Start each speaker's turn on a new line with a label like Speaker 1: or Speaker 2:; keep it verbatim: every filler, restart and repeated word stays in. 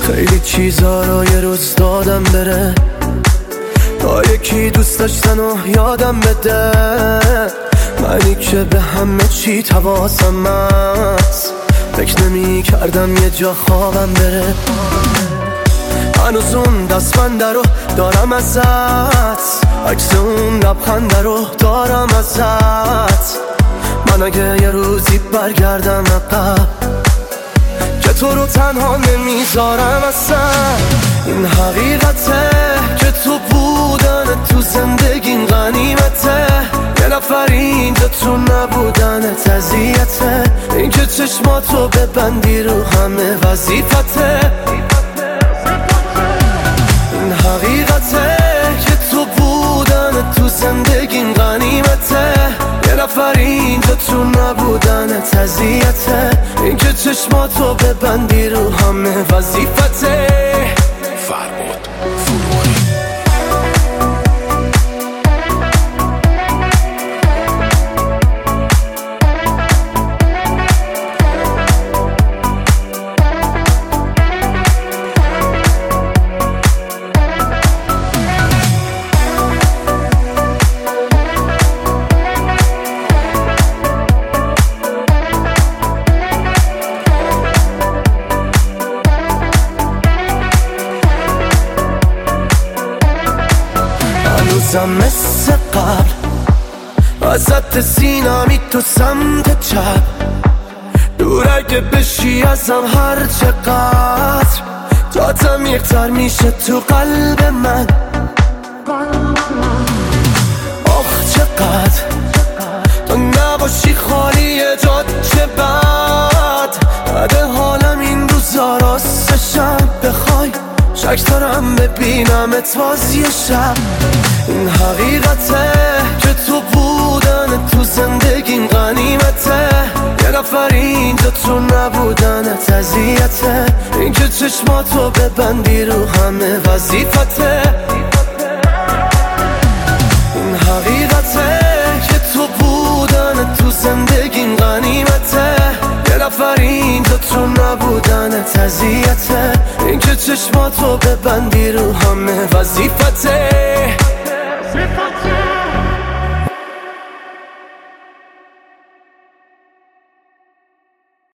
Speaker 1: خیلی چیزا رو یه روز دادم بره تا یکی دوست داشتن و یادم بده. منی که به همه چی حواسم هست، فکر نمی کردم یه جا خوابم بره. هنوز اون دستبنده رو دارم ازت، عکس اون لبخنده رو دارم ازت. من اگه یه روزی برگردم عقب که تو رو تنها نمیذارم اصلا. این حقیقته که تو بودن تو زندگیم غنیمته. یه نفر اینجا تو نبودن اذیته. این که چشماتو ببندی رو همه وظیفته. این حقیقته که تو بودن تو زندگیم غنیمته. یه نفر اینجا تو نبودن اذیته. این که چشماتو ببندی رو همه وظیفته.
Speaker 2: فرباد فروغی.
Speaker 1: هنوزم مثل قبل ازت سینمی تو سمت چپ. دور اگه بشی ازم هر چقدر، جاتم یکتر میشه تو قلب من. آخ چقدر تو نباشی خالی جات چه بد. بده حالم این روزا راستشم، بخوای شک دارم ببینمت باز یه شب. این حقیقته که تو بودن تو زندگیم غنیمته. یه نفر اینجا تو نبودن اذیته. این که چشماتو ببندی رو همه وظیفته. این حقیقته که تو بودن تو زندگیم غنیمته. یه نفر اینجا تو نبودن اذیته. این که چشماتو ببندی رو همه وظیفته.